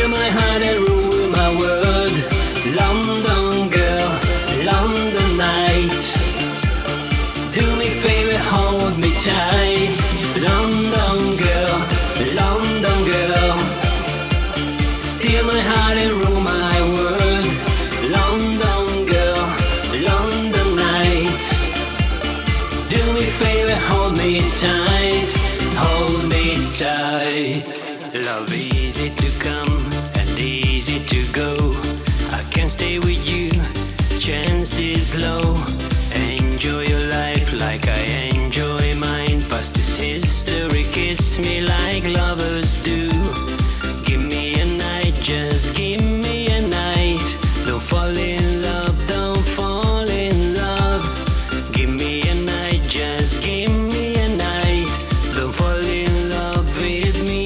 Steal my heart and rule my world. London girl, London night. Do me favor, hold me tight. London girl, London girl. Steal my heart and rule my world. London girl, London night. Do me favor, hold me tight. Hold me tight. Love easy to come and easy to go. I can't stay with you, chance is low. Enjoy your life like I enjoy mine. Past is history, kiss me like lovers do. Give me a night, just give me a night. Don't fall in love, don't fall in love. Give me a night, just give me a night. Don't fall in love with me.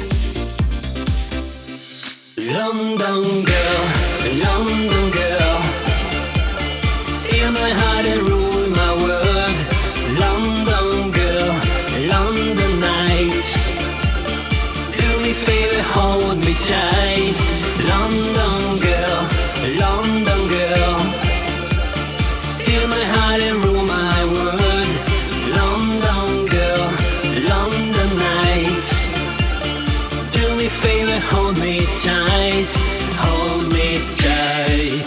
London girl, London girl. Steal my heart and rule my world. London girl, London night. Do me favor, hold me tight. London girl, London girl. Steal my heart and rule my world. London girl, London night. Do me favor, hold me tight. Hold me tight.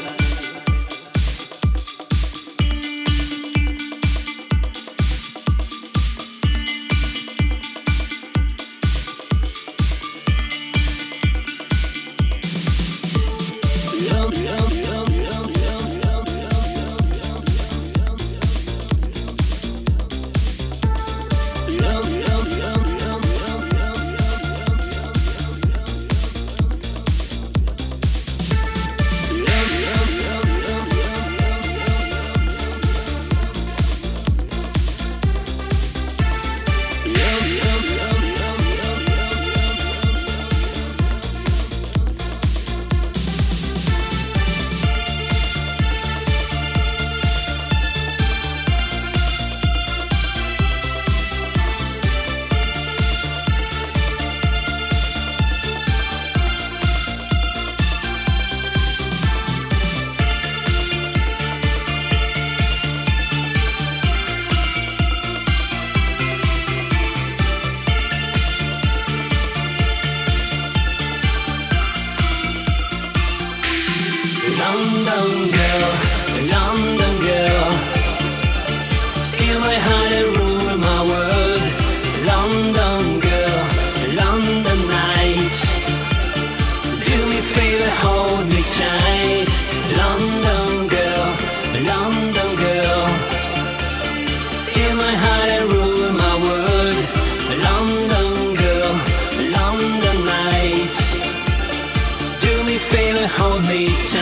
London girl, London girl. Steal my heart and rule my world. London girl, London night. Do me favor, hold me tight. London girl, London girl. Steal my heart and rule my world. London girl, London night. Do me favor, hold me tight.